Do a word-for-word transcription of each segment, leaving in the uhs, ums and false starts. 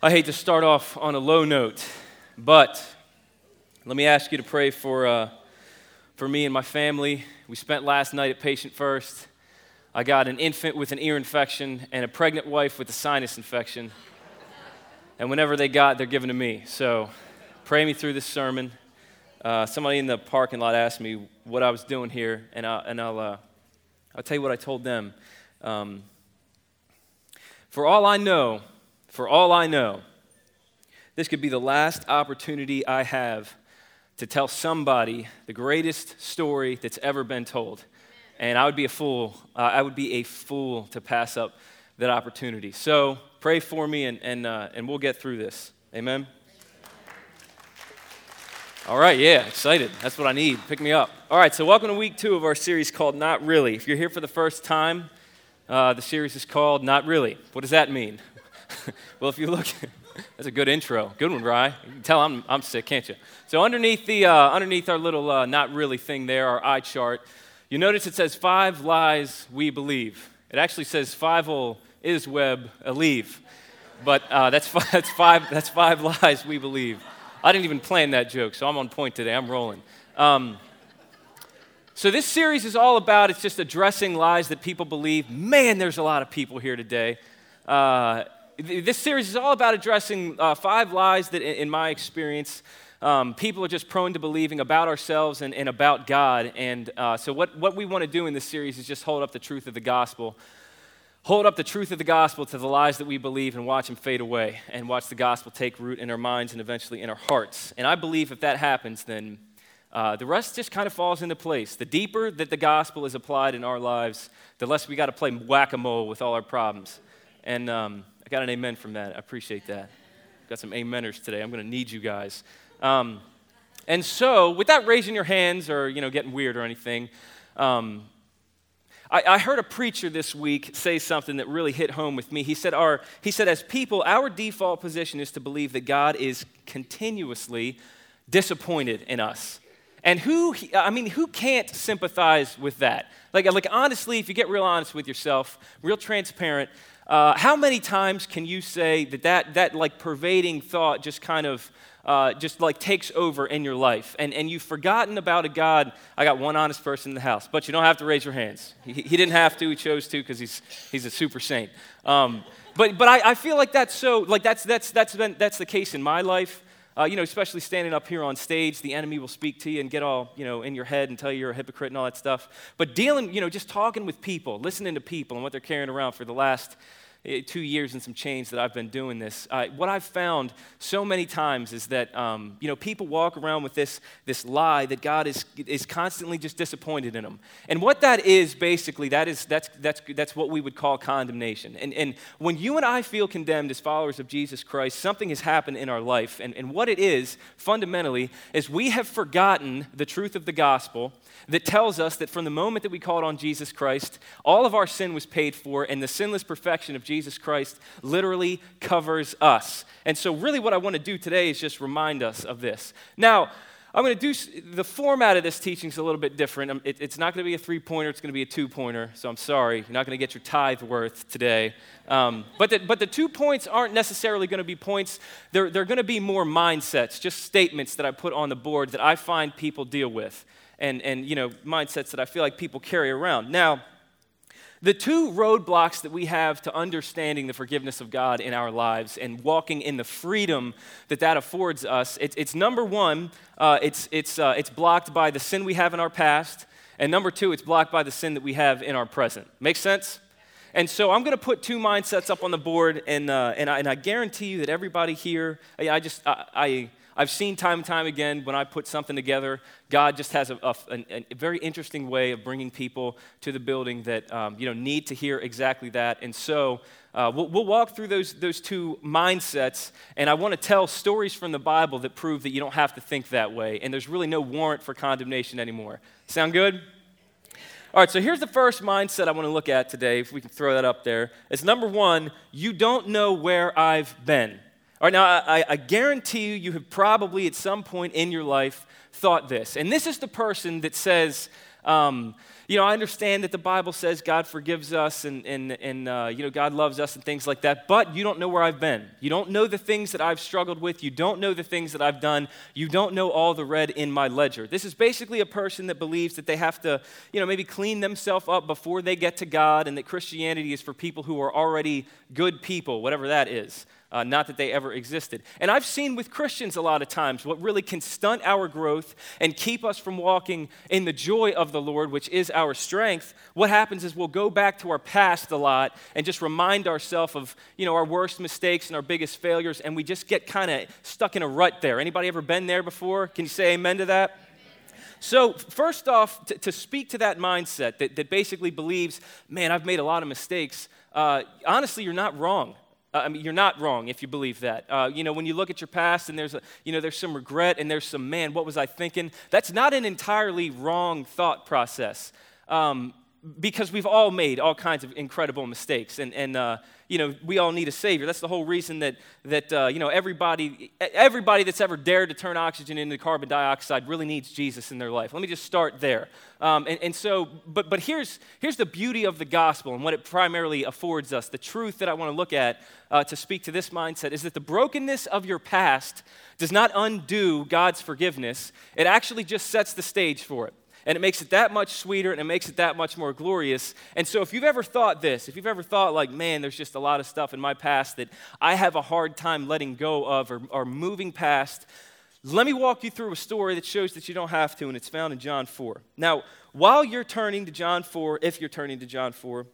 I hate to start off on a low note, but let me ask you to pray for uh, for me and my family. We spent last night at Patient First. I got an infant with an ear infection and a pregnant wife with a sinus infection. And whenever they got, they're given to me. So pray me through this sermon. Uh, somebody in the parking lot asked me what I was doing here, and, I, and I'll, uh, I'll tell you what I told them. Um, for all I know, For all I know, this could be the last opportunity I have to tell somebody the greatest story that's ever been told. And I would be a fool, uh, I would be a fool to pass up that opportunity. So pray for me and, and, uh, and we'll get through this. Amen? All right, yeah, excited. That's what I need. Pick me up. All right, so welcome to week two of our series called Not Really. If you're here for the first time, uh, the series is called Not Really. What does that mean? Well, if you look, that's a good intro. Good one, Rye. You can tell I'm I'm sick, can't you? So underneath the uh, underneath our little uh, not really thing there, our eye chart, you notice it says five lies we believe. It actually says five ol is web a leave, but uh, that's five, that's five that's five lies we believe. I didn't even plan that joke, so I'm on point today. I'm rolling. Um, so this series is all about it's just addressing lies that people believe. Man, there's a lot of people here today. Uh, This series is all about addressing uh, five lies that, in my experience, um, people are just prone to believing about ourselves and, and about God. And uh, so what, what we want to do in this series is just hold up the truth of the gospel. Hold up the truth of the gospel to the lies that we believe and watch them fade away and watch the gospel take root in our minds and eventually in our hearts. And I believe if that happens, then uh, the rest just kind of falls into place. The deeper that the gospel is applied in our lives, the less we got to play whack-a-mole with all our problems. And um, I got an amen from that. I appreciate that. Got some ameners today. I'm going to need you guys. Um, and so, without raising your hands or you know getting weird or anything, um, I, I heard a preacher this week say something that really hit home with me. He said, "Our he said as people, our default position is to believe that God is continuously disappointed in us." And who I mean, who can't sympathize with that? Like, like honestly, if you get real honest with yourself, real transparent. Uh, how many times can you say that that, that like pervading thought just kind of uh, just like takes over in your life and, and you've forgotten about a God? I got one honest person in the house, but you don't have to raise your hands. He, he didn't have to, he chose to because he's he's a super saint. Um, but but I, I feel like that's so like that's that's that's been that's the case in my life. Uh, you know, especially standing up here on stage, the enemy will speak to you and get all, you know, in your head and tell you you're a hypocrite and all that stuff. But dealing, you know, just talking with people, listening to people and what they're carrying around for the last two years and some change that I've been doing this, uh, what I've found so many times is that, um, you know, people walk around with this this lie that God is is constantly just disappointed in them. And what that is, basically, that is that's that's that's what we would call condemnation. And and when you and I feel condemned as followers of Jesus Christ, something has happened in our life. And, and what it is, fundamentally, is we have forgotten the truth of the gospel that tells us that from the moment that we called on Jesus Christ, all of our sin was paid for, and the sinless perfection of Jesus Christ literally covers us. And so really what I want to do today is just remind us of this. Now, I'm going to do, the format of this teaching is a little bit different. It, it's not going to be a three-pointer, it's going to be a two-pointer, so I'm sorry. You're not going to get your tithe worth today. Um, but, the, but the two points aren't necessarily going to be points. They're, they're going to be more mindsets, just statements that I put on the board that I find people deal with. And, and, you know, mindsets that I feel like people carry around. Now, the two roadblocks that we have to understanding the forgiveness of God in our lives and walking in the freedom that that affords us, it's, it's number one, uh, it's, it's, uh, it's blocked by the sin we have in our past, and number two, it's blocked by the sin that we have in our present. Make sense? And so I'm going to put two mindsets up on the board, and, uh, and, I, and I guarantee you that everybody here, I, I just, I... I I've seen time and time again when I put something together, God just has a, a, a very interesting way of bringing people to the building that um, you know need to hear exactly that. And so uh, we'll, we'll walk through those those two mindsets, and I want to tell stories from the Bible that prove that you don't have to think that way, and there's really no warrant for condemnation anymore. Sound good? All right, so here's the first mindset I want to look at today, if we can throw that up there. It's number one, you don't know where I've been. All right, now, I, I guarantee you, you have probably at some point in your life thought this. And this is the person that says, Um, you know, I understand that the Bible says God forgives us and, and, and uh, you know, God loves us and things like that, but you don't know where I've been. You don't know the things that I've struggled with. You don't know the things that I've done. You don't know all the red in my ledger. This is basically a person that believes that they have to, you know, maybe clean themselves up before they get to God, and that Christianity is for people who are already good people, whatever that is. Uh, not that they ever existed. And I've seen with Christians a lot of times what really can stunt our growth and keep us from walking in the joy of the Lord, which is our strength. What happens is we'll go back to our past a lot and just remind ourselves of, you know, our worst mistakes and our biggest failures, and we just get kind of stuck in a rut there. Anybody ever been there before? Can you say amen to that? So first off, to, to speak to that mindset that, that basically believes, man, I've made a lot of mistakes, uh, honestly, you're not wrong. Uh, I mean, you're not wrong if you believe that. Uh, you know, when you look at your past and there's, a, you know, there's some regret and there's some, man, what was I thinking? That's not an entirely wrong thought process, um, because we've all made all kinds of incredible mistakes, and and uh, you know, we all need a savior. That's the whole reason that that uh, you know, everybody everybody that's ever dared to turn oxygen into carbon dioxide really needs Jesus in their life. Let me just start there. Um, and, and so, but but here's here's the beauty of the gospel and what it primarily affords us. The truth that I want to look at uh, to speak to this mindset is that the brokenness of your past does not undo God's forgiveness. It actually just sets the stage for it. And it makes it that much sweeter, and it makes it that much more glorious. And so if you've ever thought this, if you've ever thought like, man, there's just a lot of stuff in my past that I have a hard time letting go of or, or moving past, let me walk you through a story that shows that you don't have to, and it's found in John four. Now, while you're turning to John four, if you're turning to John four,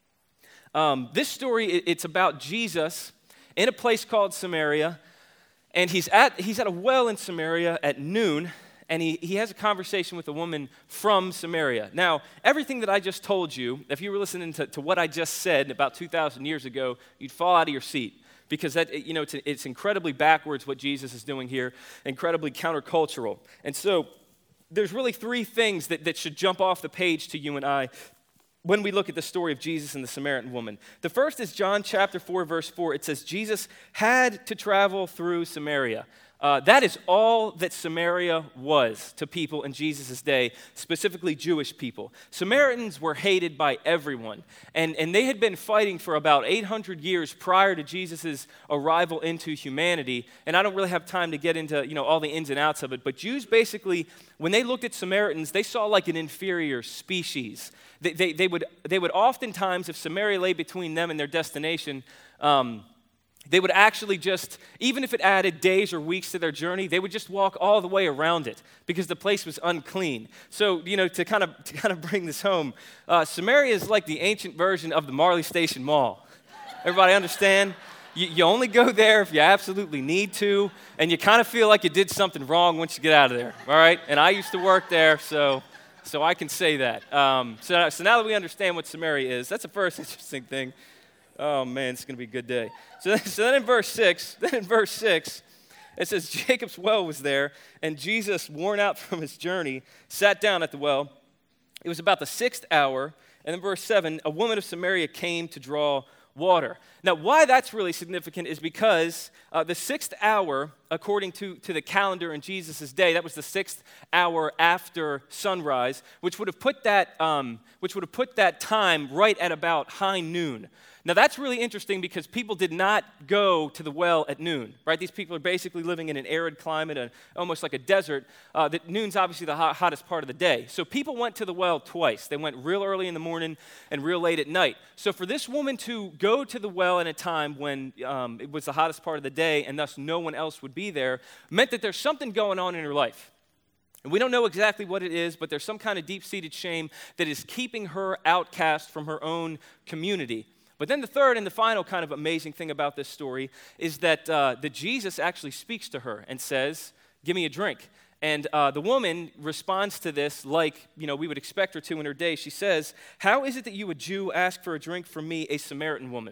um, this story, it, it's about Jesus in a place called Samaria, and he's at, he's at a well in Samaria at noon, and he, he has a conversation with a woman from Samaria. Now, everything that I just told you, if you were listening to, to what I just said about two thousand years ago, you'd fall out of your seat, because that, you know, it's, it's incredibly backwards what Jesus is doing here, incredibly countercultural. And so there's really three things that, that should jump off the page to you and I when we look at the story of Jesus and the Samaritan woman. The first is John chapter four, verse four. It says, Jesus had to travel through Samaria. Uh, that is all that Samaria was to people in Jesus' day, specifically Jewish people. Samaritans were hated by everyone, and, and they had been fighting for about eight hundred years prior to Jesus' arrival into humanity, and I don't really have time to get into, you know, all the ins and outs of it, but Jews basically, when they looked at Samaritans, they saw like an inferior species. They, they, they, would, they would oftentimes, if Samaria lay between them and their destination, um, they would actually just, even if it added days or weeks to their journey, they would just walk all the way around it because the place was unclean. So, you know, to kind of to kind of bring this home, uh, Samaria is like the ancient version of the Marley Station Mall. Everybody understand? You, you only go there if you absolutely need to, and you kind of feel like you did something wrong once you get out of there, all right? And I used to work there, so so I can say that. Um, so, so now that we understand what Samaria is, that's the first interesting thing. Oh, man, it's going to be a good day. So, so then in verse six, then in verse six, it says, Jacob's well was there, and Jesus, worn out from his journey, sat down at the well. It was about the sixth hour, and in verse seven, a woman of Samaria came to draw water. Now, why that's really significant is because uh, the sixth hour, according to, to the calendar in Jesus' day, that was the sixth hour after sunrise, which would have put that um, which would have put that time right at about high noon. Now, that's really interesting because people did not go to the well at noon, right? These people are basically living in an arid climate, a, almost like a desert. Uh, that noon's obviously the hot, hottest part of the day. So people went to the well twice. They went real early in the morning and real late at night. So for this woman to go to the well in a time when um, it was the hottest part of the day and thus no one else would be there meant that there's something going on in her life. And we don't know exactly what it is, but there's some kind of deep-seated shame that is keeping her outcast from her own community. But then the third and the final kind of amazing thing about this story is that, uh, that Jesus actually speaks to her and says, give me a drink. And uh, the woman responds to this like, you know, we would expect her to in her day. She says, how is it that you, a Jew, ask for a drink from me, a Samaritan woman?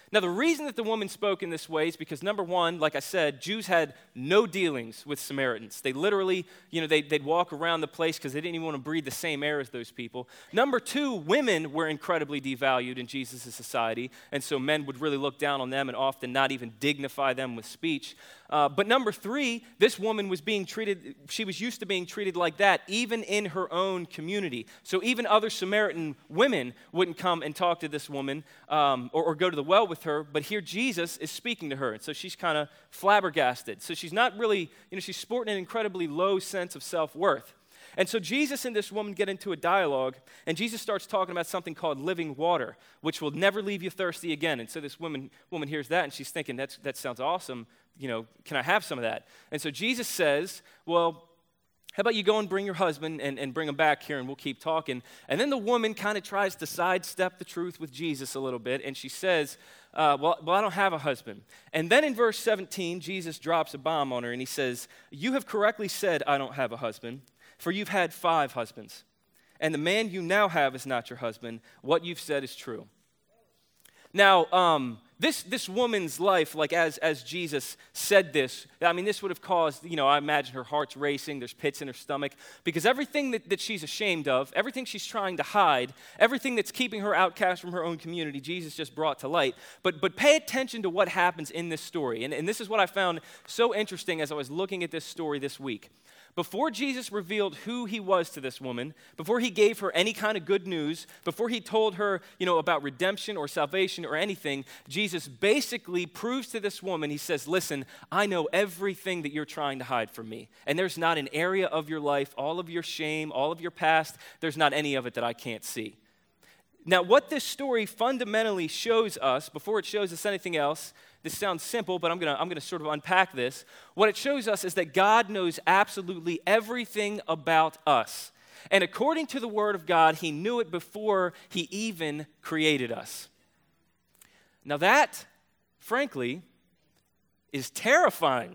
Now, the reason that the woman spoke in this way is because, number one, like I said, Jews had no dealings with Samaritans. They literally, you know, they, they'd walk around the place because they didn't even want to breathe the same air as those people. Number two, women were incredibly devalued in Jesus' society, and so men would really look down on them and often not even dignify them with speech. Uh, but number three, this woman was being treated, she was used to being treated like that, even in her own community. So even other Samaritan women wouldn't come and talk to this woman um, or, or go to the well with her, but here Jesus is speaking to her. And so she's kind of flabbergasted. So she's not really, you know, she's sporting an incredibly low sense of self-worth. And so Jesus and this woman get into a dialogue, and Jesus starts talking about something called living water, which will never leave you thirsty again. And so this woman woman hears that, and she's thinking, That's, that sounds awesome. You know, can I have some of that? And so Jesus says, well, how about you go and bring your husband and, and bring him back here, and we'll keep talking. And then the woman kind of tries to sidestep the truth with Jesus a little bit, and she says, uh, well, well, I don't have a husband. And then in verse seventeen, Jesus drops a bomb on her, and he says, you have correctly said I don't have a husband, for you've had five husbands, and the man you now have is not your husband. What you've said is true. Now, um, this this woman's life, like as as Jesus said this, I mean, this would have caused, you know, I imagine her heart's racing, there's pits in her stomach, because everything that, that she's ashamed of, everything she's trying to hide, everything that's keeping her outcast from her own community, Jesus just brought to light. But but pay attention to what happens in this story. And, and this is what I found so interesting as I was looking at this story this week. Before Jesus revealed who he was to this woman, before he gave her any kind of good news, before he told her, you know, about redemption or salvation or anything, Jesus basically proves to this woman, he says, listen, I know everything that you're trying to hide from me. And there's not an area of your life, all of your shame, all of your past, there's not any of it that I can't see. Now, what this story fundamentally shows us, before it shows us anything else, this sounds simple, but I'm going to I'm going to sort of unpack this. What it shows us is that God knows absolutely everything about us. And according to the Word of God, he knew it before he even created us. Now that, frankly, is terrifying.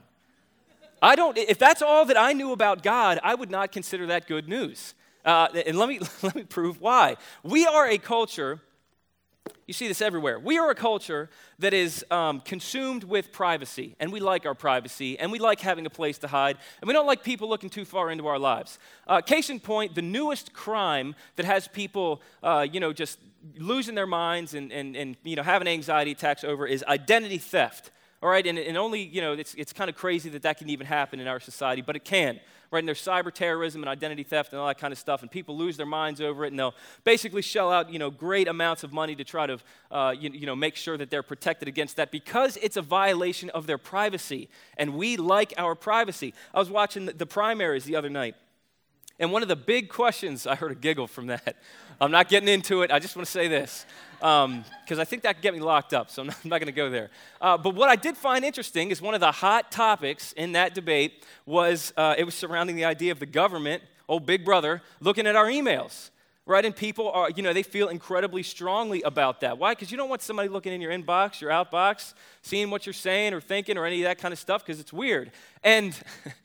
I don't, if that's all that I knew about God, I would not consider that good news. Uh, and let me let me prove why. We are a culture, you see this everywhere. We are a culture that is um, consumed with privacy, and we like our privacy, and we like having a place to hide, and we don't like people looking too far into our lives. Uh, case in point, the newest crime that has people, uh, you know, just losing their minds and, and, and you know, having anxiety attacks over is identity theft. All right, and, and only, you know, it's it's kind of crazy that that can even happen in our society, but it can, right? And there's cyber terrorism and identity theft and all that kind of stuff, and people lose their minds over it, and they'll basically shell out, you know, great amounts of money to try to, uh, you, you know, make sure that they're protected against that because it's a violation of their privacy, and we like our privacy. I was watching the, the primaries the other night, and one of the big questions, I heard a giggle from that. I'm not getting into it. I just want to say this, because um, I think that could get me locked up, so I'm not, not going to go there. Uh, but what I did find interesting is one of the hot topics in that debate was, uh, it was surrounding the idea of the government, old Big Brother, looking at our emails, right? And people are, you know, they feel incredibly strongly about that. Why? Because you don't want somebody looking in your inbox, your outbox, seeing what you're saying or thinking or any of that kind of stuff, because it's weird. And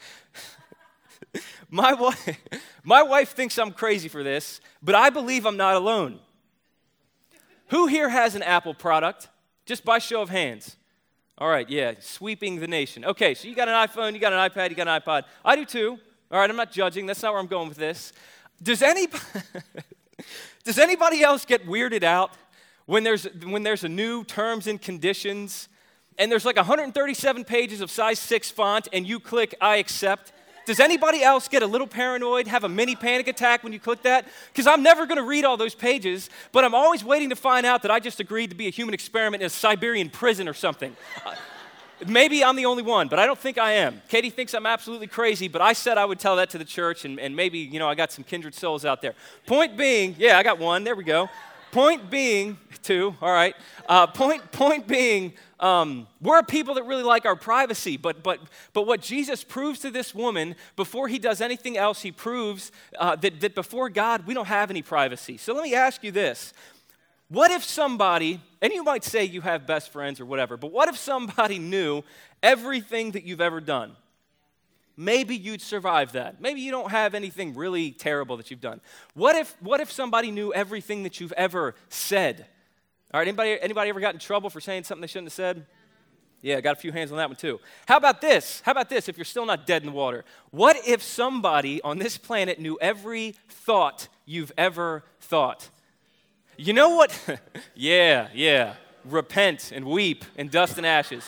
My wife, my wife thinks I'm crazy for this, but I believe I'm not alone. Who here has an Apple product? Just by show of hands. All right, yeah, sweeping the nation. Okay, so you got an iPhone, you got an iPad, you got an iPod. I do too. All right, I'm not judging. That's not where I'm going with this. Does anybody, does anybody else get weirded out when there's when there's a new terms and conditions and there's like one hundred thirty-seven pages of size six font and you click I accept? Does anybody else get a little paranoid, have a mini panic attack when you click that? Because I'm never going to read all those pages, but I'm always waiting to find out that I just agreed to be a human experiment in a Siberian prison or something. uh, maybe I'm the only one, but I don't think I am. Katie thinks I'm absolutely crazy, but I said I would tell that to the church, and, and maybe, you know, I got some kindred souls out there. Point being, yeah, I got one. There we go. Point being, two, all right. Uh, point, point being, um, we're people that really like our privacy, but but but what Jesus proves to this woman before he does anything else, he proves uh, that, that before God, we don't have any privacy. So let me ask you this. What if somebody, and you might say you have best friends or whatever, but what if somebody knew everything that you've ever done? Maybe you'd survive that. Maybe you don't have anything really terrible that you've done. What if, what if somebody knew everything that you've ever said? All right, anybody, anybody ever got in trouble for saying something they shouldn't have said? Yeah, got a few hands on that one too. How about this? How about this if you're still not dead in the water? What if somebody on this planet knew every thought you've ever thought? You know what? yeah, yeah. Repent and weep in dust and ashes.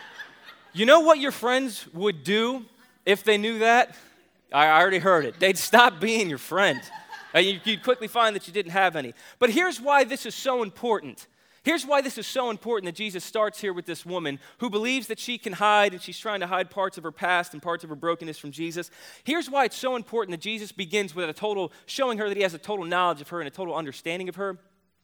You know what your friends would do if they knew that? I already heard it. They'd stop being your friend. You'd quickly find that you didn't have any. But here's why this is so important. Here's why this is so important that Jesus starts here with this woman who believes that she can hide, and she's trying to hide parts of her past and parts of her brokenness from Jesus. Here's why it's so important that Jesus begins with a total, showing her that he has a total knowledge of her and a total understanding of her.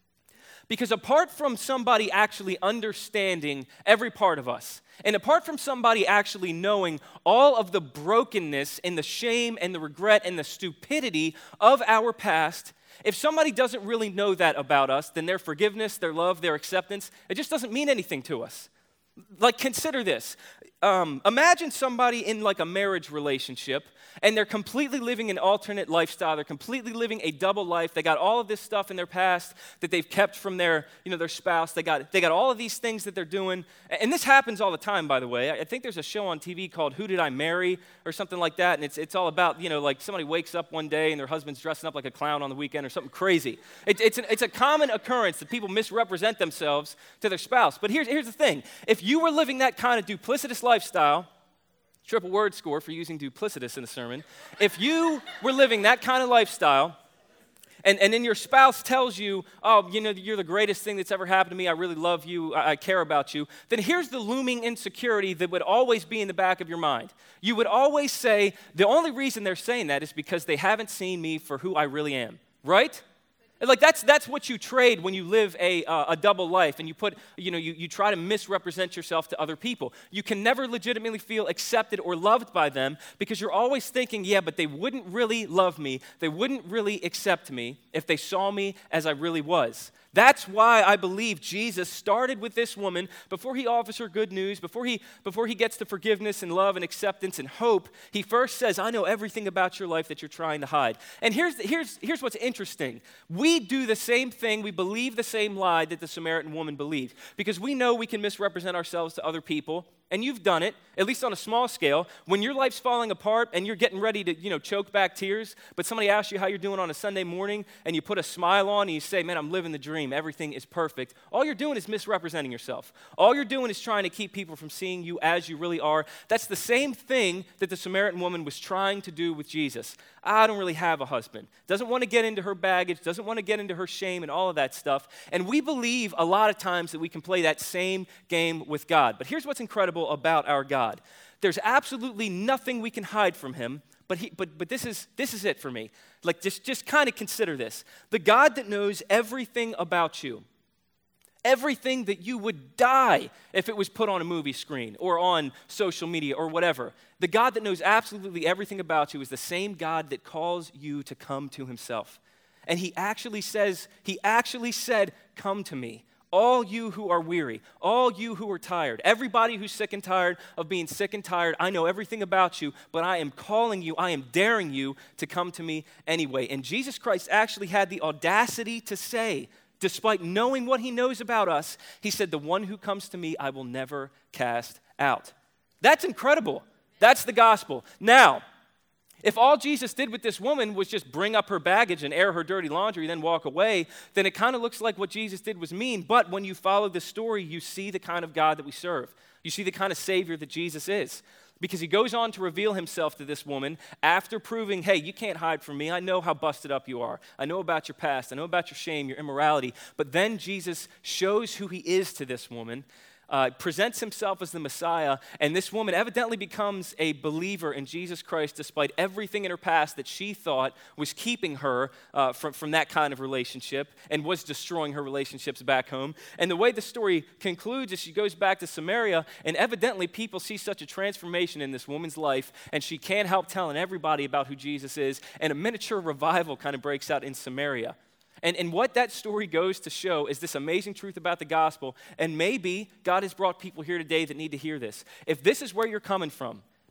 Because apart from somebody actually understanding every part of us, and apart from somebody actually knowing all of the brokenness and the shame and the regret and the stupidity of our past, if somebody doesn't really know that about us, then their forgiveness, their love, their acceptance, it just doesn't mean anything to us. Like, consider this. Um, imagine somebody in like a marriage relationship, and they're completely living an alternate lifestyle. They're completely living a double life. They got all of this stuff in their past that they've kept from their, you know, their spouse. They got, they got all of these things that they're doing. And this happens all the time, by the way. I think there's a show on T V called Who Did I Marry? Or something like that. And it's, it's all about, you know, like somebody wakes up one day and their husband's dressing up like a clown on the weekend or something crazy. It, it's, an, it's a common occurrence that people misrepresent themselves to their spouse. But here's, here's the thing. If you were living that kind of duplicitous lifestyle, triple word score for using duplicitous in a sermon. If you were living that kind of lifestyle, and, and then your spouse tells you, oh, you know, you're the greatest thing that's ever happened to me, I really love you, I, I care about you, then here's the looming insecurity that would always be in the back of your mind. You would always say, the only reason they're saying that is because they haven't seen me for who I really am, right? Like that's that's what you trade when you live a uh, a double life, and you put you know you, you try to misrepresent yourself to other people. You can never legitimately feel accepted or loved by them because you're always thinking, yeah, but they wouldn't really love me. They wouldn't really accept me if they saw me as I really was. That's why I believe Jesus started with this woman before he offers her good news, before he, before he gets to forgiveness and love and acceptance and hope. He first says, I know everything about your life that you're trying to hide. And here's, here's, here's what's interesting. We do the same thing. We believe the same lie that the Samaritan woman believed because we know we can misrepresent ourselves to other people. And you've done it, at least on a small scale. When your life's falling apart and you're getting ready to, you know, choke back tears, but somebody asks you how you're doing on a Sunday morning and you put a smile on and you say, man, I'm living the dream. Everything is perfect. All you're doing is misrepresenting yourself. All you're doing is trying to keep people from seeing you as you really are. That's the same thing that the Samaritan woman was trying to do with Jesus. I don't really have a husband. Doesn't want to get into her baggage, doesn't want to get into her shame and all of that stuff. And we believe a lot of times that we can play that same game with God. But here's what's incredible about our God. There's absolutely nothing we can hide from him, but he, but but this is this is it for me. Like just just kind of consider this. The God that knows everything about you. Everything that you would die if it was put on a movie screen or on social media or whatever. The God that knows absolutely everything about you is the same God that calls you to come to himself. And he actually says, he actually said, come to me. All you who are weary, all you who are tired, everybody who's sick and tired of being sick and tired, I know everything about you, but I am calling you, I am daring you to come to me anyway. And Jesus Christ actually had the audacity to say, despite knowing what he knows about us, he said, the one who comes to me, I will never cast out. That's incredible. That's the gospel. Now, if all Jesus did with this woman was just bring up her baggage and air her dirty laundry, then walk away, then it kind of looks like what Jesus did was mean. But when you follow the story, you see the kind of God that we serve. You see the kind of Savior that Jesus is. Because he goes on to reveal himself to this woman after proving, hey, you can't hide from me. I know how busted up you are. I know about your past. I know about your shame, your immorality. But then Jesus shows who he is to this woman, uh, presents himself as the Messiah, and this woman evidently becomes a believer in Jesus Christ despite everything in her past that she thought was keeping her uh, from, from that kind of relationship and was destroying her relationships back home. And the way the story concludes is she goes back to Samaria, and evidently people see such a transformation in this woman's life, and she can't help telling everybody about who Jesus is, and a miniature revival kind of breaks out in Samaria. And, and what that story goes to show is this amazing truth about the gospel, and maybe God has brought people here today that need to hear this. If this is where you're coming from,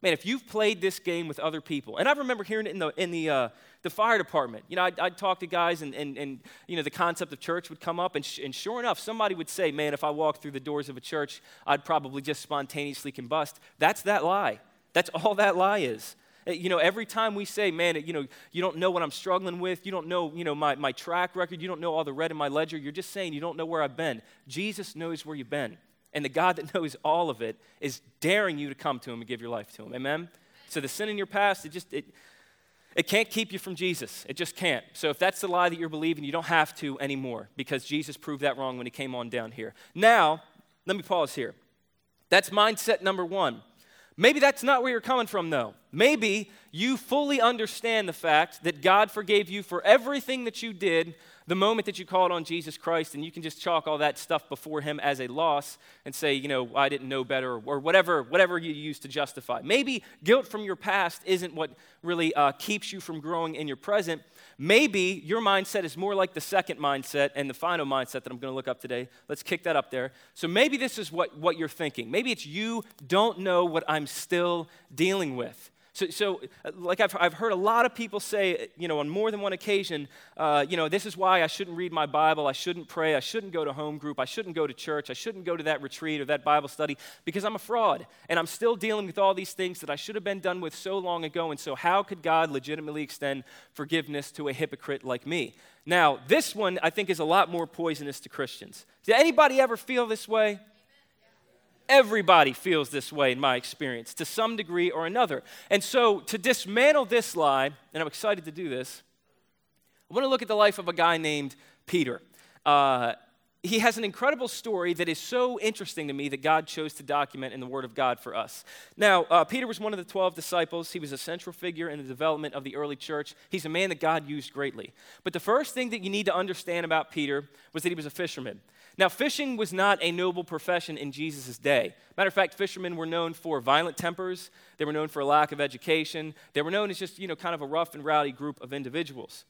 Man, if you've played this game with other people, and I remember hearing it in the in the uh, the fire department. You know, I'd, I'd talk to guys, and, and and you know, the concept of church would come up, and, sh- and sure enough, somebody would say, "Man, if I walked through the doors of a church, I'd probably just spontaneously combust." That's that lie. That's all that lie is. You know, every time we say, "Man, you know, you don't know what I'm struggling with. You don't know, you know, my my track record. You don't know all the red in my ledger." You're just saying you don't know where I've been. Jesus knows where you've been. And the God that knows all of it is daring you to come to him and give your life to him. Amen? So the sin in your past, it just, it, it can't keep you from Jesus. It just can't. So if that's the lie that you're believing, you don't have to anymore because Jesus proved that wrong when he came on down here. Now, let me pause here. That's mindset number one. Maybe that's not where you're coming from, though. Maybe you fully understand the fact that God forgave you for everything that you did the moment that you called on Jesus Christ, and you can just chalk all that stuff before him as a loss and say, you know, I didn't know better, or whatever whatever you use to justify. Maybe guilt from your past isn't what really uh, keeps you from growing in your present. Maybe your mindset is more like the second mindset and the final mindset that I'm going to look up today. Let's kick that up there. So maybe this is what, what you're thinking. Maybe it's you don't know what I'm still dealing with. So, so like I've, I've heard a lot of people say, you know, on more than one occasion, uh, you know, this is why I shouldn't read my Bible, I shouldn't pray, I shouldn't go to home group, I shouldn't go to church, I shouldn't go to that retreat or that Bible study because I'm a fraud, and I'm still dealing with all these things that I should have been done with so long ago, and so how could God legitimately extend forgiveness to a hypocrite like me? Now, this one I think is a lot more poisonous to Christians. Did anybody ever feel this way? Everybody feels this way in my experience, to some degree or another. And so to dismantle this lie, and I'm excited to do this, I want to look at the life of a guy named Peter. Uh, he has an incredible story that is so interesting to me that God chose to document in the Word of God for us. Now, uh, Peter was one of the twelve disciples. He was a central figure in the development of the early church. He's a man that God used greatly. But the first thing that you need to understand about Peter was that he was a fisherman. Now, fishing was not a noble profession in Jesus' day. Matter of fact, fishermen were known for violent tempers. They were known for a lack of education. They were known as just, you know, kind of a rough and rowdy group of individuals.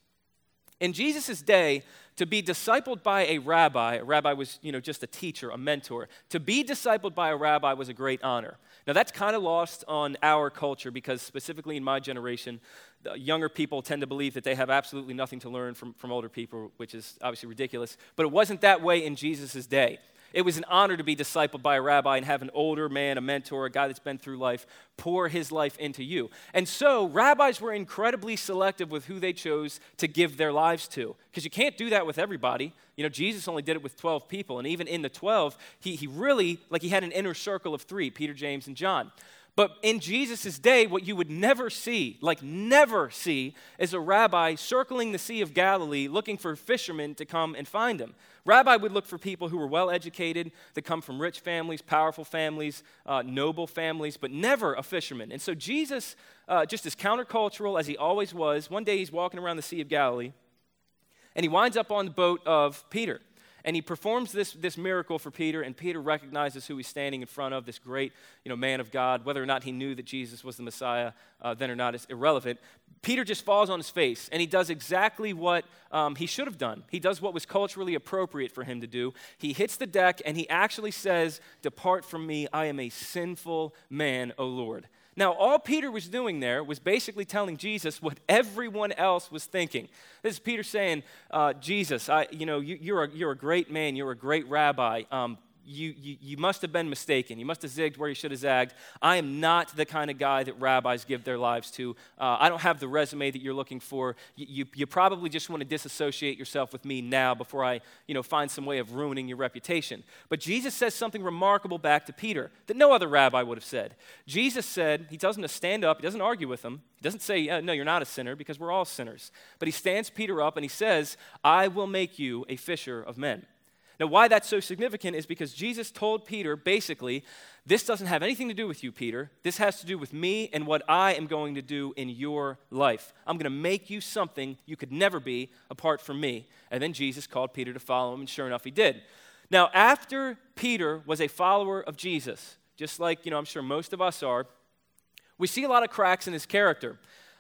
In Jesus' day, to be discipled by a rabbi, a rabbi was, you know, just a teacher, a mentor. To be discipled by a rabbi was a great honor. Now, that's kind of lost on our culture because specifically in my generation, the younger people tend to believe that they have absolutely nothing to learn from, from older people, which is obviously ridiculous. But it wasn't that way in Jesus' day. It was an honor to be discipled by a rabbi and have an older man, a mentor, a guy that's been through life, pour his life into you. And so rabbis were incredibly selective with who they chose to give their lives to, because you can't do that with everybody. You know, Jesus only did it with twelve people, and even in the twelve, he, he really, like he had an inner circle of three, Peter, James, and John. But in Jesus' day, what you would never see, like never see, is a rabbi circling the Sea of Galilee looking for fishermen to come and find him. Rabbi would look for people who were well-educated, that come from rich families, powerful families, uh, noble families, but never a fisherman. And so Jesus, uh, just as countercultural as he always was, one day he's walking around the Sea of Galilee, and he winds up on the boat of Peter. And he performs this, this miracle for Peter, and Peter recognizes who he's standing in front of, this great, you know, man of God. Whether or not he knew that Jesus was the Messiah uh, then or not is irrelevant. Peter just falls on his face, and he does exactly what um, he should have done. He does what was culturally appropriate for him to do. He hits the deck, and he actually says, "Depart from me, I am a sinful man, O Lord." Now, all Peter was doing there was basically telling Jesus what everyone else was thinking. This is Peter saying, uh, Jesus, I, you know, you, you're, a, you're a great man, you're a great rabbi. Um, you, you, you must have been mistaken. You must have zigged where you should have zagged. I am not the kind of guy that rabbis give their lives to. Uh, I don't have the resume that you're looking for. You, you, you probably just want to disassociate yourself with me now before I, you know, find some way of ruining your reputation. But Jesus says something remarkable back to Peter that no other rabbi would have said. Jesus said, he tells him to stand up. He doesn't argue with him. He doesn't say, uh, no, you're not a sinner, because we're all sinners. But he stands Peter up and he says, I will make you a fisher of men. Now, why that's so significant is because Jesus told Peter, basically, this doesn't have anything to do with you, Peter. This has to do with me and what I am going to do in your life. I'm going to make you something you could never be apart from me. And then Jesus called Peter to follow him, and sure enough, he did. Now, after Peter was a follower of Jesus, just like, you know, I'm sure most of us are, we see a lot of cracks in his character.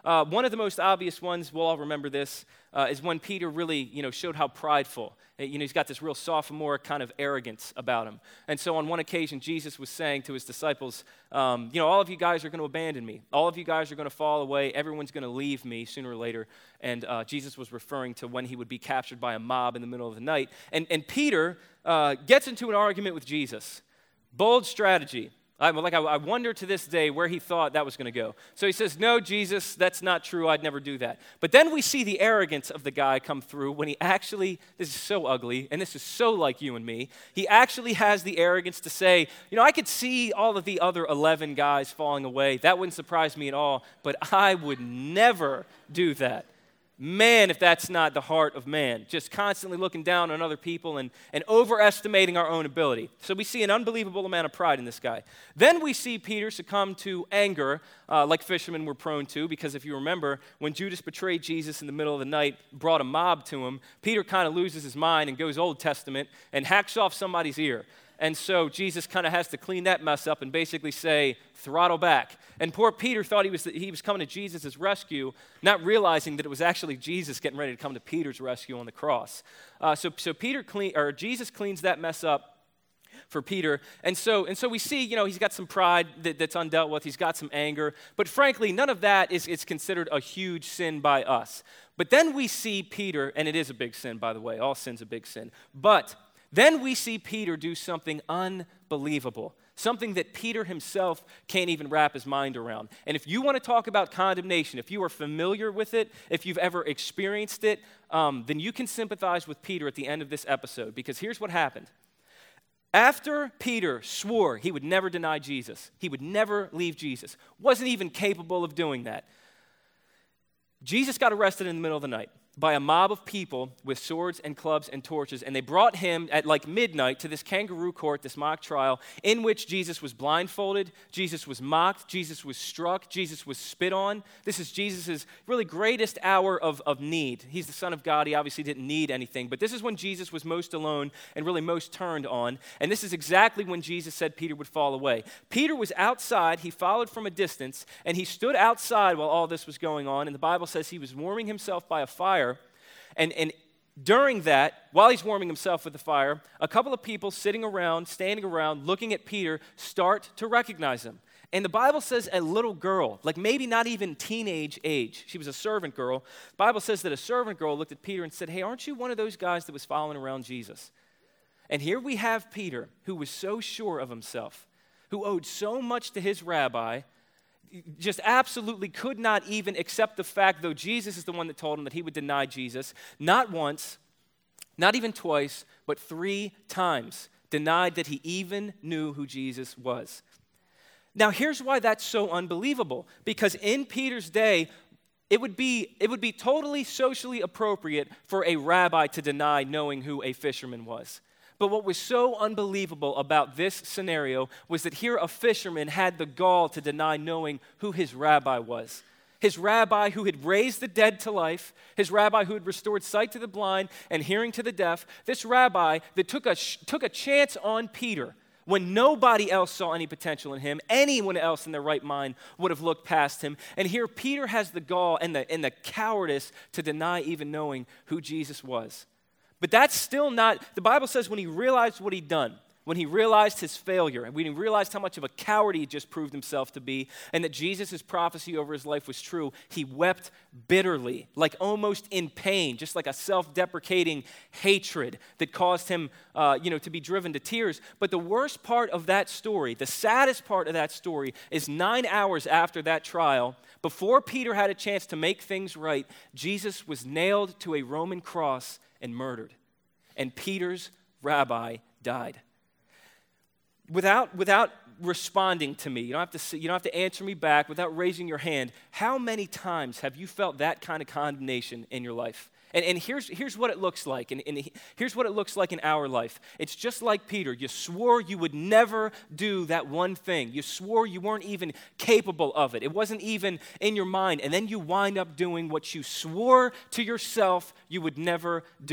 Uh, one of the most obvious ones, we'll all remember this, uh, is when Peter really, you know, showed how prideful. You know, he's got this real sophomore kind of arrogance about him. And so on one occasion, Jesus was saying to his disciples, um, you know, all of you guys are going to abandon me. All of you guys are going to fall away. Everyone's going to leave me sooner or later. And uh, Jesus was referring to when he would be captured by a mob in the middle of the night. And, and Peter uh, gets into an argument with Jesus. Bold strategy. I, like I, I wonder to this day where he thought that was going to go. So he says, no, Jesus, that's not true. I'd never do that. But then we see the arrogance of the guy come through when he actually, this is so ugly, and this is so like you and me, he actually has the arrogance to say, you know, I could see all of the other eleven guys falling away. That wouldn't surprise me at all, but I would never do that. Man, if that's not the heart of man, just constantly looking down on other people and, and overestimating our own ability. So we see an unbelievable amount of pride in this guy. Then we see Peter succumb to anger, uh, like fishermen were prone to, because if you remember, when Judas betrayed Jesus in the middle of the night, brought a mob to him, Peter kind of loses his mind and goes Old Testament and hacks off somebody's ear. And so Jesus kind of has to clean that mess up and basically say, throttle back. And poor Peter thought he was he was coming to Jesus' rescue, not realizing that it was actually Jesus getting ready to come to Peter's rescue on the cross. Uh, so so Peter clean or Jesus cleans that mess up for Peter. And so and so we see, you know, he's got some pride that, that's undealt with. He's got some anger. But frankly, none of that is, is considered a huge sin by us. But then we see Peter, and it is a big sin, by the way. All sin's a big sin. But then we see Peter do something unbelievable, something that Peter himself can't even wrap his mind around. And if you want to talk about condemnation, if you are familiar with it, if you've ever experienced it, um, then you can sympathize with Peter at the end of this episode, because here's what happened. After Peter swore he would never deny Jesus, he would never leave Jesus, wasn't even capable of doing that, Jesus got arrested in the middle of the night by a mob of people with swords and clubs and torches, and they brought him at like midnight to this kangaroo court, this mock trial, in which Jesus was blindfolded, Jesus was mocked, Jesus was struck, Jesus was spit on. This is Jesus' really greatest hour of, of need. He's the Son of God. He obviously didn't need anything, but this is when Jesus was most alone and really most turned on, and this is exactly when Jesus said Peter would fall away. Peter was outside. He followed from a distance, and he stood outside while all this was going on, and the Bible says he was warming himself by a fire. And, and during that, while he's warming himself with the fire, a couple of people sitting around, standing around, looking at Peter, start to recognize him. And the Bible says a little girl, like maybe not even teenage age, she was a servant girl. The Bible says that a servant girl looked at Peter and said, hey, aren't you one of those guys that was following around Jesus? And here we have Peter, who was so sure of himself, who owed so much to his rabbi, just absolutely could not even accept the fact, though Jesus is the one that told him that he would deny Jesus, not once, not even twice, but three times denied that he even knew who Jesus was. Now, here's why that's so unbelievable, because in Peter's day, it would be, it would be totally socially appropriate for a rabbi to deny knowing who a fisherman was. But what was so unbelievable about this scenario was that here a fisherman had the gall to deny knowing who his rabbi was. His rabbi who had raised the dead to life, his rabbi who had restored sight to the blind and hearing to the deaf, this rabbi that took a, took a chance on Peter when nobody else saw any potential in him. Anyone else in their right mind would have looked past him. And here Peter has the gall and the, and the cowardice to deny even knowing who Jesus was. But that's still not, the Bible says when he realized what he'd done, when he realized his failure, and when he realized how much of a coward he just proved himself to be, and that Jesus' prophecy over his life was true, he wept bitterly, like almost in pain, just like a self-deprecating hatred that caused him uh, you know, to be driven to tears. But the worst part of that story, the saddest part of that story, is nine hours after that trial, before Peter had a chance to make things right, Jesus was nailed to a Roman cross and murdered. And Peter's rabbi died. Without, without responding to me, you don't have to see, you don't have to answer me back, without raising your hand, how many times have you felt that kind of condemnation in your life? And, and here's, here's what it looks like, and, and here's what it looks like in our life. It's just like Peter. You swore you would never do that one thing. You swore you weren't even capable of it. It wasn't even in your mind, and then you wind up doing what you swore to yourself you would never do.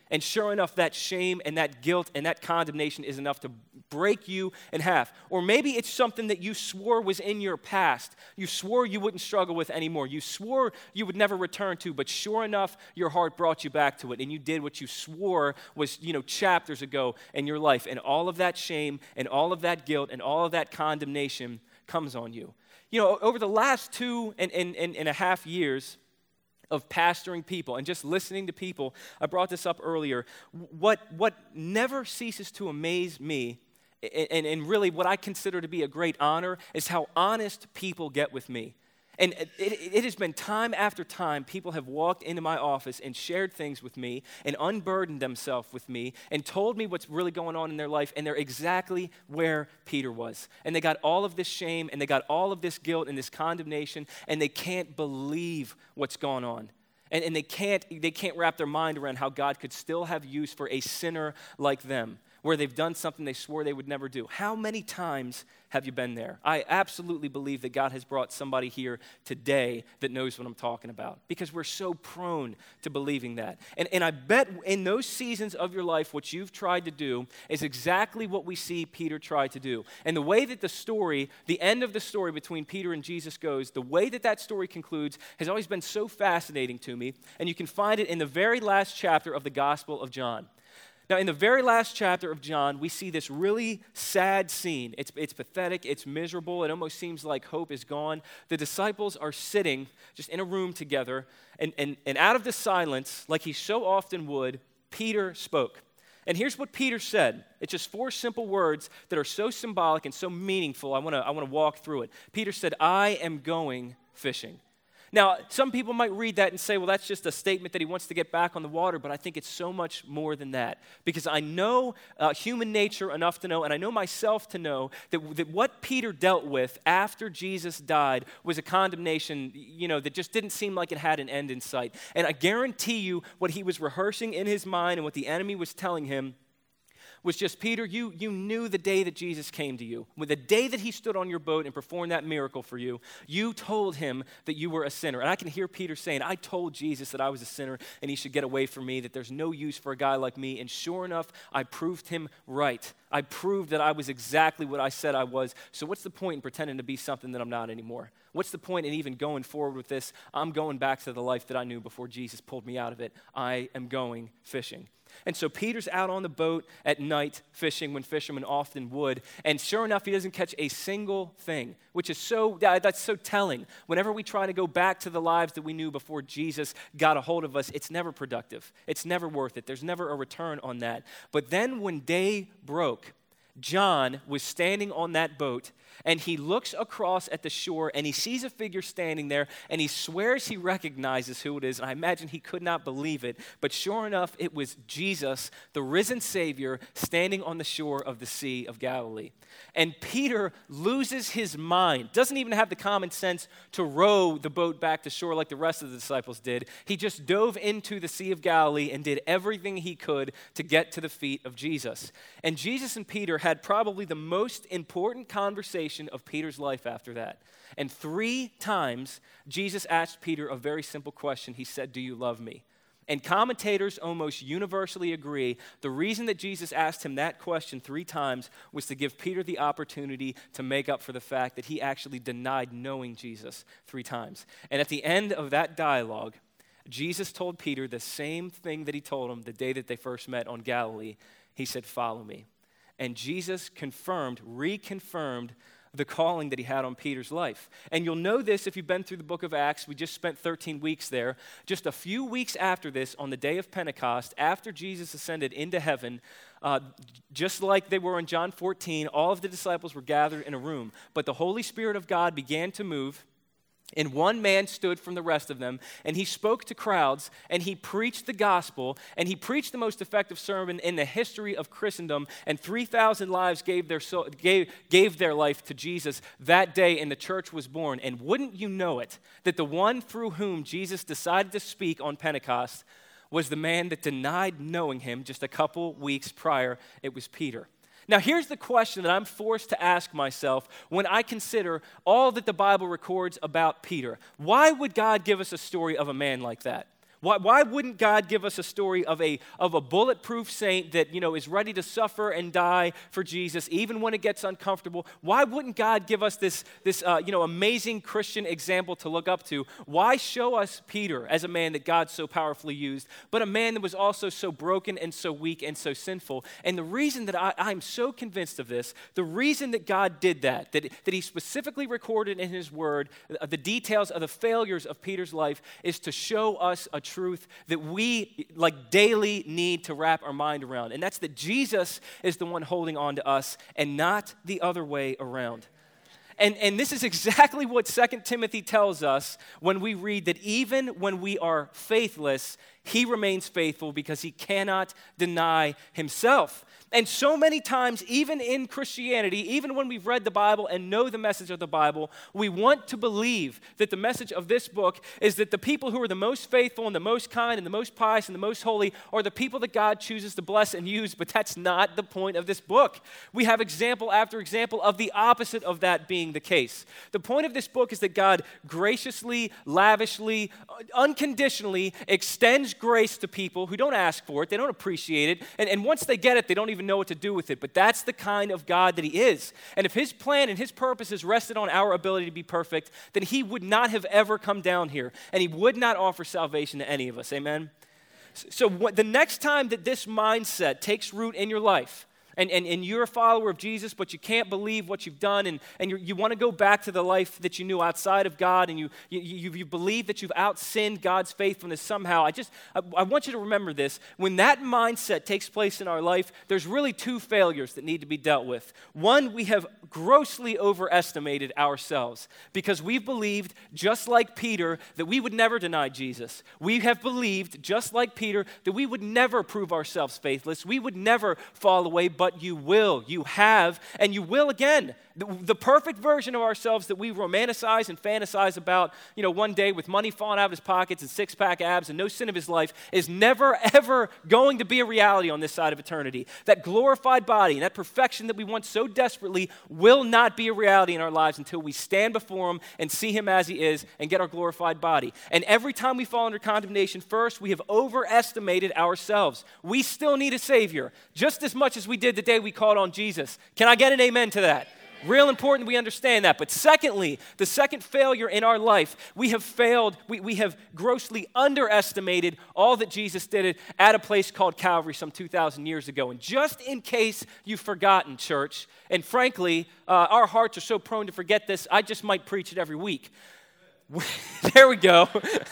And sure enough, that shame and that guilt and that condemnation is enough to break you in half. Or maybe it's something that you swore was in your past. You swore you wouldn't struggle with anymore. You swore you would never return to, but sure enough, your heart brought you back to it. And you did what you swore was, you know, chapters ago in your life. And all of that shame and all of that guilt and all of that condemnation comes on you. You know, over the last two and, and, and, and a half years of pastoring people and just listening to people, I brought this up earlier, what, what never ceases to amaze me, and, and really what I consider to be a great honor, is how honest people get with me. And it, it has been time after time, people have walked into my office and shared things with me and unburdened themselves with me and told me what's really going on in their life, and they're exactly where Peter was. And they got all of this shame, and they got all of this guilt and this condemnation, and they can't believe what's going on. And, and they can't, they can't wrap their mind around how God could still have use for a sinner like them, where they've done something they swore they would never do. How many times have you been there? I absolutely believe that God has brought somebody here today that knows what I'm talking about, because we're so prone to believing that. And, and I bet in those seasons of your life, what you've tried to do is exactly what we see Peter tried to do. And the way that the story, the end of the story between Peter and Jesus goes, the way that that story concludes has always been so fascinating to me. And you can find it in the very last chapter of the Gospel of John. Now, in the very last chapter of John, we see this really sad scene. It's, it's pathetic, it's miserable, it almost seems like hope is gone. The disciples are sitting just in a room together, and, and, and out of the silence, like he so often would, Peter spoke. And here's what Peter said. It's just four simple words that are so symbolic and so meaningful. I want to I want to walk through it. Peter said, "I am going fishing." Now, some people might read that and say, well, that's just a statement that he wants to get back on the water, but I think it's so much more than that, because I know uh, human nature enough to know, and I know myself to know, that, that what Peter dealt with after Jesus died was a condemnation, you know, that just didn't seem like it had an end in sight. And I guarantee you what he was rehearsing in his mind and what the enemy was telling him was just, Peter, you, you knew the day that Jesus came to you. With the day that he stood on your boat and performed that miracle for you, you told him that you were a sinner. And I can hear Peter saying, I told Jesus that I was a sinner and he should get away from me, that there's no use for a guy like me. And sure enough, I proved him right. I proved that I was exactly what I said I was. So what's the point in pretending to be something that I'm not anymore? What's the point in even going forward with this? I'm going back to the life that I knew before Jesus pulled me out of it. I am going fishing. And so Peter's out on the boat at night fishing, when fishermen often would, and sure enough, he doesn't catch a single thing, which is so, that's so telling. Whenever we try to go back to the lives that we knew before Jesus got a hold of us, it's never productive. It's never worth it. There's never a return on that. But then when day broke, John was standing on that boat, and he looks across at the shore, and he sees a figure standing there, and he swears he recognizes who it is, and I imagine he could not believe it, but sure enough, it was Jesus, the risen Savior, standing on the shore of the Sea of Galilee. And Peter loses his mind, doesn't even have the common sense to row the boat back to shore like the rest of the disciples did. He just dove into the Sea of Galilee and did everything he could to get to the feet of Jesus. And Jesus and Peter had probably the most important conversation of Peter's life after that. And three times, Jesus asked Peter a very simple question. He said, "Do you love me?" And commentators almost universally agree the reason that Jesus asked him that question three times was to give Peter the opportunity to make up for the fact that he actually denied knowing Jesus three times. And at the end of that dialogue, Jesus told Peter the same thing that he told him the day that they first met on Galilee. He said, "Follow me." And Jesus confirmed, reconfirmed the calling that he had on Peter's life. And you'll know this if you've been through the book of Acts. We just spent thirteen weeks there. Just a few weeks after this, on the day of Pentecost, after Jesus ascended into heaven, uh, just like they were in John fourteen, all of the disciples were gathered in a room. But the Holy Spirit of God began to move, and one man stood from the rest of them, and he spoke to crowds, and he preached the gospel, and he preached the most effective sermon in the history of Christendom, and three thousand lives gave their, soul, gave, gave their life to Jesus that day, and the church was born. And wouldn't you know it, that the one through whom Jesus decided to speak on Pentecost was the man that denied knowing him just a couple weeks prior. It was Peter. Now, here's the question that I'm forced to ask myself when I consider all that the Bible records about Peter. Why would God give us a story of a man like that? Why, why wouldn't God give us a story of a, of a bulletproof saint that, you know, is ready to suffer and die for Jesus, even when it gets uncomfortable? Why wouldn't God give us this, this uh, you know, amazing Christian example to look up to? Why show us Peter as a man that God so powerfully used, but a man that was also so broken and so weak and so sinful? And the reason that I, I'm so convinced of this, the reason that God did that, that, that he specifically recorded in his word uh, the details of the failures of Peter's life, is to show us a truth that we like daily need to wrap our mind around. And that's that Jesus is the one holding on to us and not the other way around. And, and this is exactly what Second Timothy tells us when we read that even when we are faithless, he remains faithful because he cannot deny himself. And so many times, even in Christianity, even when we've read the Bible and know the message of the Bible, we want to believe that the message of this book is that the people who are the most faithful and the most kind and the most pious and the most holy are the people that God chooses to bless and use, but that's not the point of this book. We have example after example of the opposite of that being the case. The point of this book is that God graciously, lavishly, unconditionally extends grace to people who don't ask for it, they don't appreciate it, and, and once they get it, they don't even know what to do with it. But that's the kind of God that he is. And if his plan and his purposes rested on our ability to be perfect, then he would not have ever come down here, and he would not offer salvation to any of us. Amen? So what, the next time that this mindset takes root in your life, And, and, and you're a follower of Jesus, but you can't believe what you've done, and, and you're, you want to go back to the life that you knew outside of God, and you, you, you, you believe that you've outsinned God's faithfulness somehow. I just, I, I want you to remember this. When that mindset takes place in our life, there's really two failures that need to be dealt with. One, we have grossly overestimated ourselves because we've believed, just like Peter, that we would never deny Jesus. We have believed, just like Peter, that we would never prove ourselves faithless. We would never fall away, but you will, you have, and you will again. The, the perfect version of ourselves that we romanticize and fantasize about, you know, one day with money falling out of his pockets and six-pack abs and no sin of his life is never, ever going to be a reality on this side of eternity. That glorified body and that perfection that we want so desperately will not be a reality in our lives until we stand before him and see him as he is and get our glorified body. And every time we fall under condemnation, first, we have overestimated ourselves. We still need a Savior, just as much as we did the day we called on Jesus. Can I get an amen to that? Real important we understand that. But secondly, the second failure in our life, we have failed, we, we have grossly underestimated all that Jesus did at a place called Calvary some two thousand years ago. And just in case you've forgotten, church, and frankly, uh, our hearts are so prone to forget this, I just might preach it every week. There we go.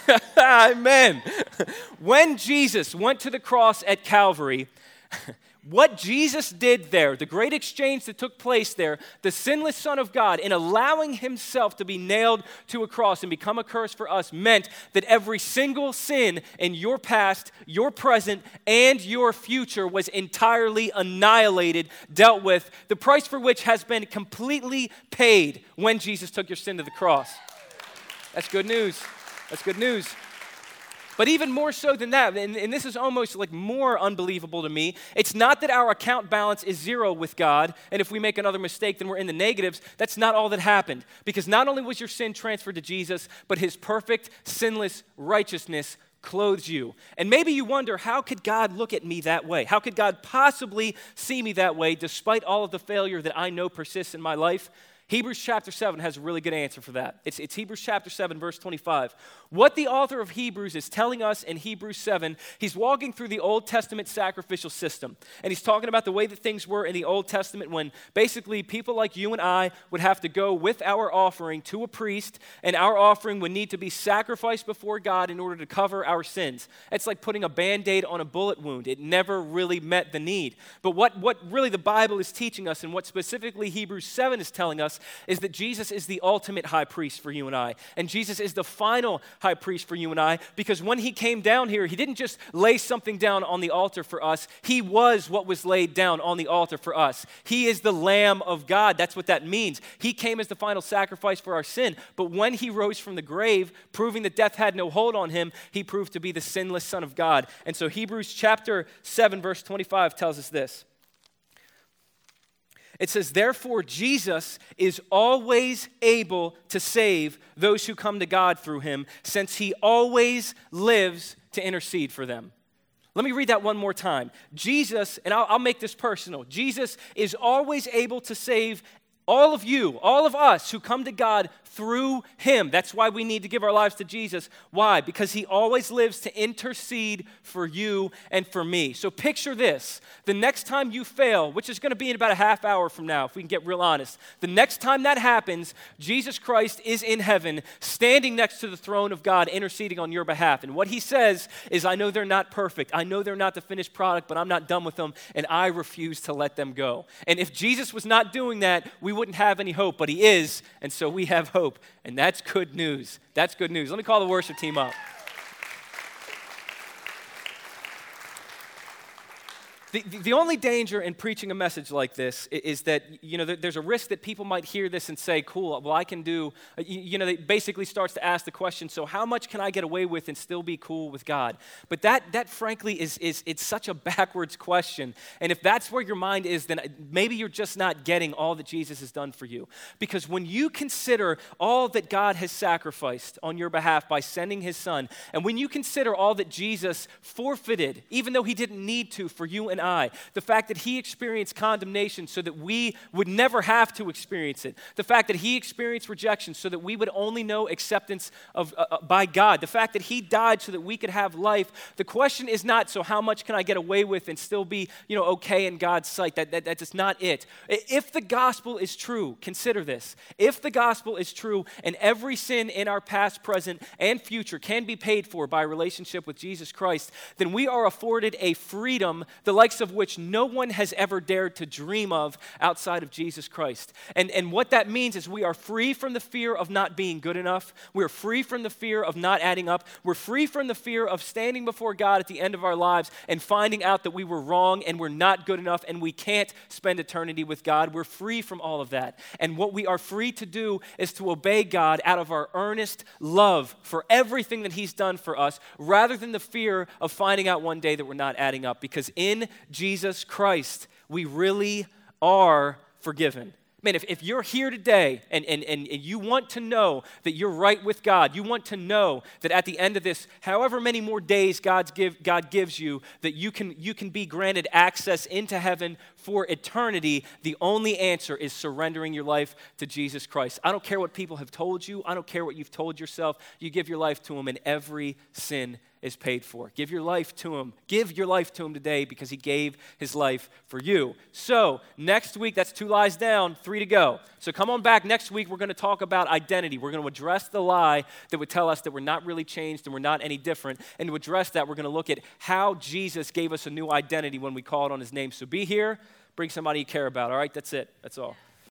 Amen. When Jesus went to the cross at Calvary, what Jesus did there, the great exchange that took place there, the sinless Son of God, in allowing himself to be nailed to a cross and become a curse for us, meant that every single sin in your past, your present, and your future was entirely annihilated, dealt with, the price for which has been completely paid when Jesus took your sin to the cross. That's good news. That's good news. But even more so than that, and, and this is almost like more unbelievable to me, it's not that our account balance is zero with God, and if we make another mistake, then we're in the negatives. That's not all that happened. Because not only was your sin transferred to Jesus, but his perfect, sinless righteousness clothes you. And maybe you wonder, how could God look at me that way? How could God possibly see me that way despite all of the failure that I know persists in my life? Hebrews chapter seven has a really good answer for that. It's, it's Hebrews chapter seven, verse twenty-five. What the author of Hebrews is telling us in Hebrews seven, he's walking through the Old Testament sacrificial system. And he's talking about the way that things were in the Old Testament when basically people like you and I would have to go with our offering to a priest, and our offering would need to be sacrificed before God in order to cover our sins. It's like putting a Band-Aid on a bullet wound. It never really met the need. But what, what really the Bible is teaching us, and what specifically Hebrews seven is telling us, is that Jesus is the ultimate high priest for you and I. And Jesus is the final high priest for you and I, because when he came down here, he didn't just lay something down on the altar for us. He was what was laid down on the altar for us. He is the Lamb of God. That's what that means. He came as the final sacrifice for our sin. But when he rose from the grave, proving that death had no hold on him, he proved to be the sinless Son of God. And so Hebrews chapter seven, verse twenty-five tells us this. It says, therefore, Jesus is always able to save those who come to God through him, since he always lives to intercede for them. Let me read that one more time. Jesus, and I'll, I'll make this personal, Jesus is always able to save all of you, all of us who come to God through him. That's why we need to give our lives to Jesus. Why? Because he always lives to intercede for you and for me. So picture this. The next time you fail, which is going to be in about a half hour from now, if we can get real honest, the next time that happens, Jesus Christ is in heaven, standing next to the throne of God, interceding on your behalf. And what he says is, I know they're not perfect. I know they're not the finished product, but I'm not done with them, and I refuse to let them go. And if Jesus was not doing that, we wouldn't have any hope, but he is, and so we have hope. And that's good news. That's good news. Let me call the worship team up. The, the only danger in preaching a message like this is that, you know, there's a risk that people might hear this and say, cool, well, I can do, you know, it basically starts to ask the question, so how much can I get away with and still be cool with God? But that, that frankly, is, is it's such a backwards question. And if that's where your mind is, then maybe you're just not getting all that Jesus has done for you. Because when you consider all that God has sacrificed on your behalf by sending his son, and when you consider all that Jesus forfeited, even though he didn't need to for you and I, the fact that he experienced condemnation so that we would never have to experience it, the fact that he experienced rejection so that we would only know acceptance of uh, by God, the fact that he died so that we could have life, the question is not, so how much can I get away with and still be, you know, okay in God's sight? That, that, that's not it. If the gospel is true, consider this. If the gospel is true and every sin in our past, present, and future can be paid for by a relationship with Jesus Christ, then we are afforded a freedom, the likes of which no one has ever dared to dream of outside of Jesus Christ. And, and what that means is we are free from the fear of not being good enough. We're free from the fear of not adding up. We're free from the fear of standing before God at the end of our lives and finding out that we were wrong and we're not good enough and we can't spend eternity with God. We're free from all of that. And what we are free to do is to obey God out of our earnest love for everything that he's done for us, rather than the fear of finding out one day that we're not adding up. Because in Jesus Christ, we really are forgiven. Man, if, if you're here today and, and, and you want to know that you're right with God, you want to know that at the end of this, however many more days God's give, God gives you, that you can, you can be granted access into heaven for eternity, the only answer is surrendering your life to Jesus Christ. I don't care what people have told you. I don't care what you've told yourself. You give your life to him and every sin is paid for. Give your life to him. Give your life to him today because he gave his life for you. So next week, that's two lies down, three to go. So come on back next week. We're going to talk about identity. We're going to address the lie that would tell us that we're not really changed and we're not any different. And to address that, we're going to look at how Jesus gave us a new identity when we called on his name. So be here. Bring somebody you care about. All right, that's it. That's all.